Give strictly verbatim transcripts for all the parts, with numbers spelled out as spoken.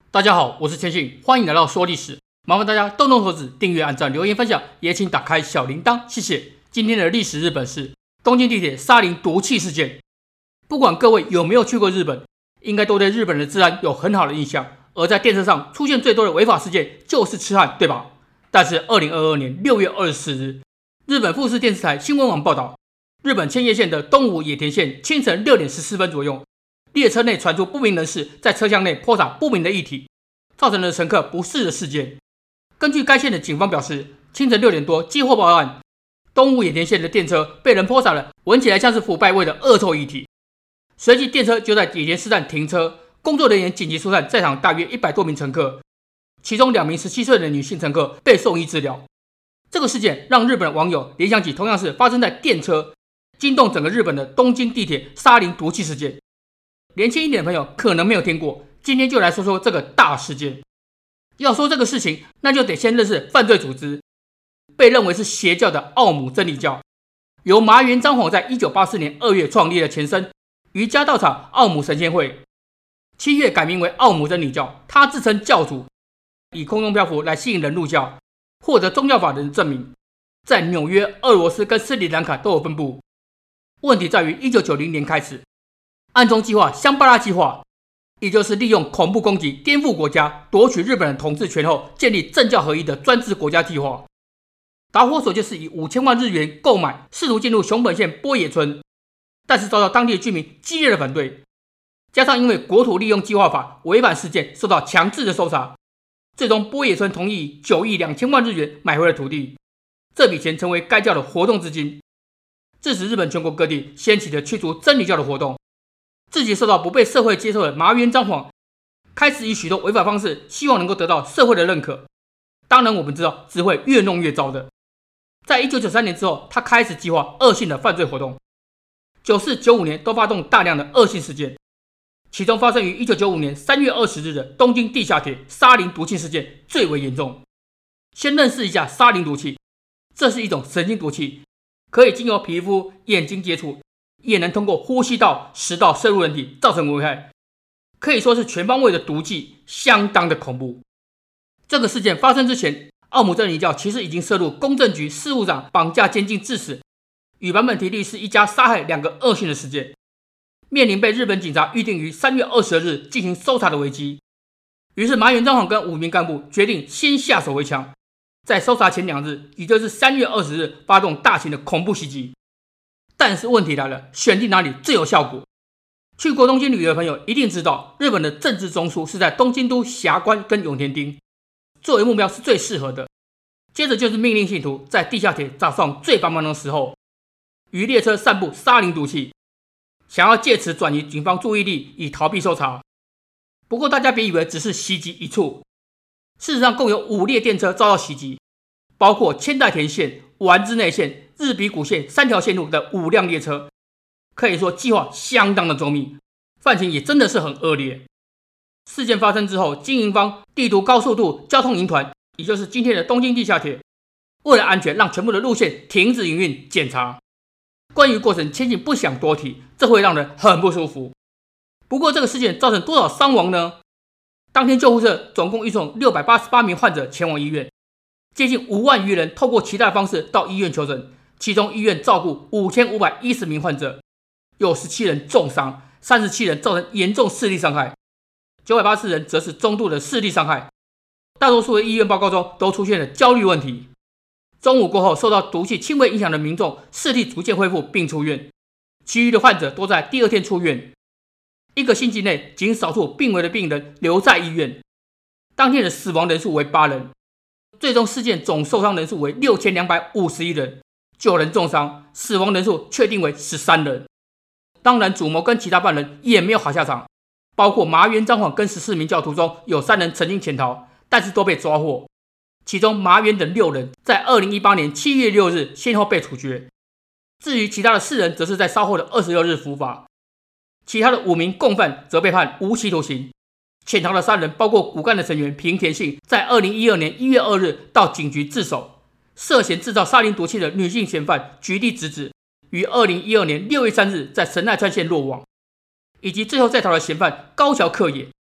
大家好，我是千信，欢迎来到说历史。麻烦大家动动手指订阅、按赞、留言、分享，也请打开小铃铛，谢谢。今天的历史日本是东京地铁沙林毒气事件。不管各位有没有去过日本，应该都对日本的治安有很好的印象。而在电视上出现最多的违法事件就是痴汉，对吧？但是二零二二年六月二十四日，日本富士电视台新闻网报道，日本千叶县的东武野田线清晨六点十四分左右，列车内传出不明人士在车厢内泼洒不明的液体，造成了乘客不适的事件。根据该县的警方表示，清晨六点多接获报案，东武野田线的电车被人泼洒了闻起来像是腐败味的恶臭液体。随即电车就在野田市站停车，工作人员紧急疏散在场大约一百多名乘客，其中两名十七岁的女性乘客被送医治疗。这个事件让日本网友联想起同样是发生在电车，惊动整个日本的东京地铁沙林毒气事件。年轻一点的朋友可能没有听过，今天就来说说这个大事件。要说这个事情，那就得先认识犯罪组织，被认为是邪教的奥姆真理教，由麻原彰晃在一九八四年二月创立的前身瑜伽道场奥姆神仙会，七月改名为奥姆真理教。他自称教主，以空中漂浮来吸引人入教，获得宗教法人证明，在纽约、俄罗斯跟斯里兰卡都有分布。问题在于一九九零年开始，暗中计划香巴拉计划，也就是利用恐怖攻击颠覆国家，夺取日本人统治权后建立政教合一的专制国家计划。导火索就是以五千万日元购买，试图进入熊本县波野村，但是遭到当地的居民激烈的反对，加上因为国土利用计划法违反事件受到强制的搜查，最终波野村同意以九亿两千万日元买回了土地，这笔钱成为该教的活动资金，致使日本全国各地掀起了驱逐真理教的活动。自己受到不被社会接受的麻原彰晃开始以许多违法方式希望能够得到社会的认可，当然我们知道只会越弄越糟的。在一九九三年之后，他开始计划恶性的犯罪活动，九四、九五年都发动大量的恶性事件，其中发生于一九九五年三月二十日的东京地下铁沙林毒气事件最为严重。先认识一下沙林毒气，这是一种神经毒气，可以经由皮肤、眼睛接触，也能通过呼吸道、食道摄入人体，造成危害，可以说是全方位的毒剂，相当的恐怖。这个事件发生之前，奥姆真理教其实已经涉入公政局事务长绑架监禁致死，与坂本提律师一家杀害两个恶性的事件，面临被日本警察预定于三月二十日进行搜查的危机。于是麻原彰晃跟五名干部决定先下手为强，在搜查前两日，也就是三月二十日发动大型的恐怖袭击。但是问题来了，选定哪里最有效果？去过东京旅游的朋友一定知道，日本的政治中枢是在东京都霞关跟永田町，作为目标是最适合的。接着就是命令信徒在地下铁早上最繁忙的时候，于列车散布沙林毒气，想要借此转移警方注意力，以逃避搜查。不过大家别以为只是袭击一处，事实上共有五列电车遭到袭击，包括千代田线、丸之内线、日比谷线三条线路的五辆列车，可以说计划相当的周密，犯情也真的是很恶劣。事件发生之后，经营方帝都高速度交通营团，也就是今天的东京地下铁，为了安全让全部的路线停止营运检查。关于过程，千信不想多提，这会让人很不舒服。不过这个事件造成多少伤亡呢？当天救护车总共运送六百八十八名患者前往医院，接近五万余人透过其他的方式到医院求诊，其中医院照顾五千五百一十名患者，有十七人重伤，三十七人造成严重视力伤害，九百八十人则是中度的视力伤害。大多数的医院报告中都出现了焦虑问题。中午过后，受到毒气轻微影响的民众视力逐渐恢复并出院，其余的患者都在第二天出院。一个星期内，仅少数病危的病人留在医院。当天的死亡人数为八人，最终事件总受伤人数为六千两百五十一人，九人重伤，死亡人数确定为十三人。当然，主谋跟其他犯人也没有好下场，包括麻原彰晃跟十四名教徒中有三人曾经潜逃，但是都被抓获。其中麻原等六人在二零一八年七月六日先后被处决，至于其他的四人则是在稍后的二十六日伏法。其他的五名共犯则被判无期徒刑。潜逃的三人包括骨干的成员平田信，在二零一二年一月二日到警局自首；涉嫌制造沙林毒气的女性嫌犯菊地直子，于二零一二年六月三日在神奈川县落网，以及最后在逃的嫌犯高桥克也。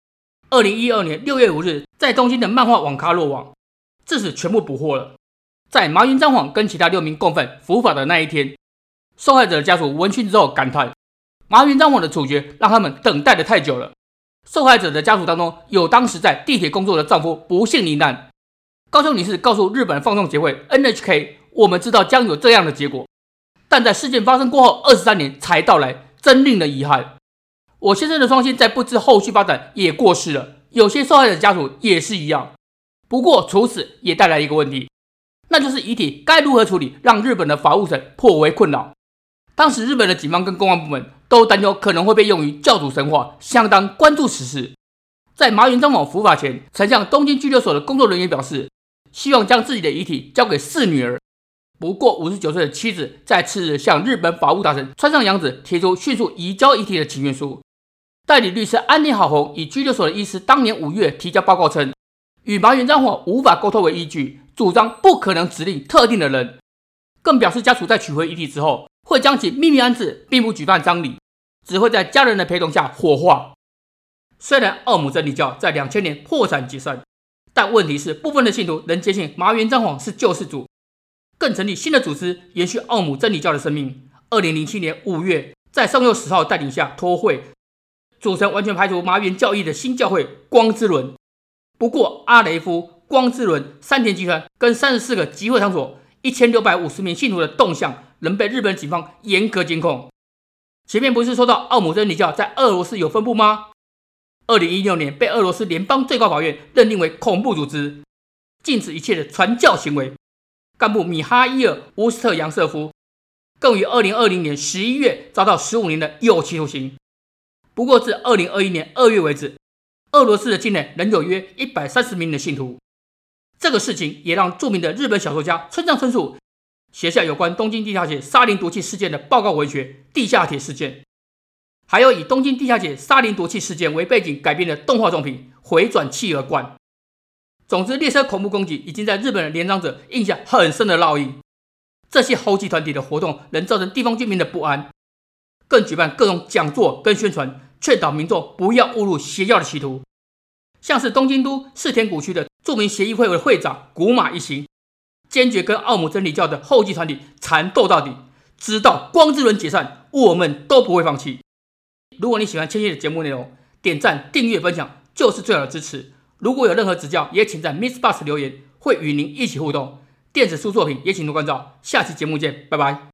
二零一二年六月五日，在东京的漫画网咖落网，至此全部捕获了。在麻原彰晃跟其他六名共犯伏法的那一天，受害者的家属闻讯之后感叹，麻原彰晃的处决让他们等待的太久了。受害者的家属当中有当时在地铁工作的丈夫不幸罹难，高雄女士告诉日本放送协会 N H K， 我们知道将有这样的结果，但在事件发生过后二十三年才到来，真令人遗憾。我先生的双亲在不知后续发展也过世了，有些受害者的家属也是一样。不过除此也带来一个问题，那就是遗体该如何处理，让日本的法务省颇为困扰。当时日本的警方跟公安部门都担忧可能会被用于教主神话，相当关注此事。在麻原彰晃伏法前，曾向东京拘留所的工作人员表示，希望将自己的遗体交给四女儿。不过五十九岁的妻子在次日向日本法务大臣川上洋子提出迅速移交遗体的请愿书。代理律师安田好宏以拘留所的医师当年五月提交报告称，与麻原彰晃无法沟通为依据，主张不可能指令特定的人，更表示家属在取回遗体之后会将其秘密安置，并不举办葬礼，只会在家人的陪同下火化。虽然奥姆真理教在两千年破产解散，但问题是部分的信徒仍坚信麻原彰晃是救世主，更成立新的组织延续奥姆真理教的生命。二零零七年五月，在上右十号带领下托会，组成完全排除麻原教义的新教会光之轮。不过阿雷夫、光之轮、山田集团跟三十四个集会场所一千六百五十名信徒的动向仍被日本警方严格监控。前面不是说到奥姆真理教在俄罗斯有分部吗？二零一六年被俄罗斯联邦最高法院认定为恐怖组织，禁止一切的传教行为。干部米哈伊尔·乌斯特扬瑟夫更于二零二零年十一月遭到十五年的有期徒刑。不过至二零二一年二月为止，俄罗斯的境内仍有约一百三十名的信徒。这个事情也让著名的日本小说家村上春树写下有关东京地下铁沙林毒气事件的报告文学《地下铁事件》，还有以东京地下铁沙林毒气事件为背景改编的动画作品《回转企鹅罐》。总之，列车恐怖攻击已经在日本的年长者印下很深的烙印。这些猴急团体的活动能造成地方居民的不安，更举办各种讲座跟宣传，劝导民众不要误入邪教的歧途。像是东京都世田谷区的著名协议会的会长古马一行，坚决跟奥姆真理教的后继团体缠斗到底，直到光之轮解散，我们都不会放弃。如果你喜欢千叶的节目内容，点赞、订阅、分享就是最好的支持。如果有任何指教，也请在 MixBox 留言，会与您一起互动。电子书作品也请多关照。下期节目见，拜拜。